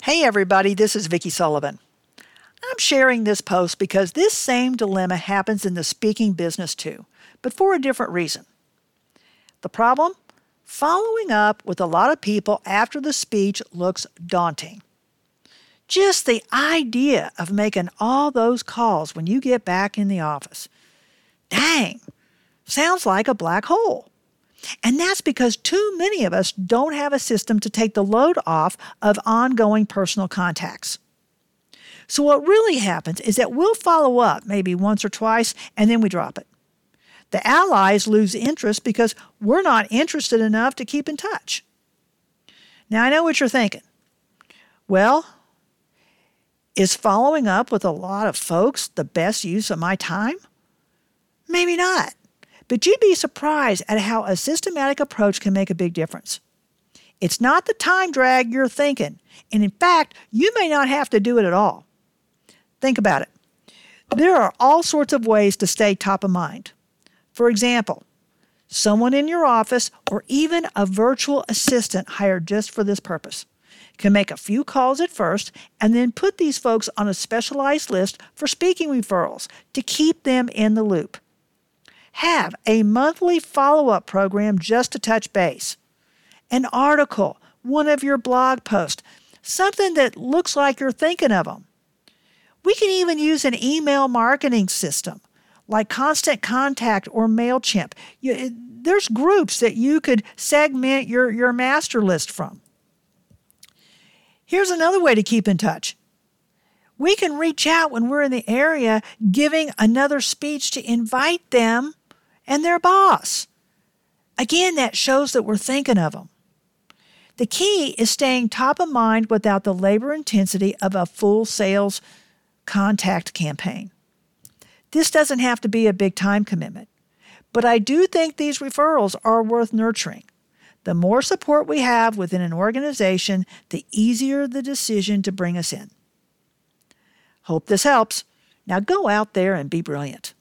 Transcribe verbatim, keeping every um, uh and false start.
Hey everybody, this is Vicki Sullivan. I'm sharing this post because this same dilemma happens in the speaking business too, but for a different reason. The problem? Following up with a lot of people after the speech looks daunting. Just the idea of making all those calls when you get back in the office. Dang, sounds like a black hole. And that's because too many of us don't have a system to take the load off of ongoing personal contacts. So what really happens is that we'll follow up maybe once or twice and then we drop it. The allies lose interest because we're not interested enough to keep in touch. Now I know what you're thinking. Well, is following up with a lot of folks the best use of my time? Maybe not. But you'd be surprised at how a systematic approach can make a big difference. It's not the time drag you're thinking, and in fact, you may not have to do it at all. Think about it. There are all sorts of ways to stay top of mind. For example, someone in your office or even a virtual assistant hired just for this purpose can make a few calls at first and then put these folks on a specialized list for speaking referrals to keep them in the loop. Have a monthly follow-up program just to touch base. An article, one of your blog posts, something that looks like you're thinking of them. We can even use an email marketing system like Constant Contact or MailChimp. You, there's groups that you could segment your, your master list from. Here's another way to keep in touch. We can reach out when we're in the area giving another speech to invite them and their boss. Again, that shows that we're thinking of them. The key is staying top of mind without the labor intensity of a full sales contact campaign. This doesn't have to be a big time commitment, but I do think these referrals are worth nurturing. The more support we have within an organization, the easier the decision to bring us in. Hope this helps. Now go out there and be brilliant.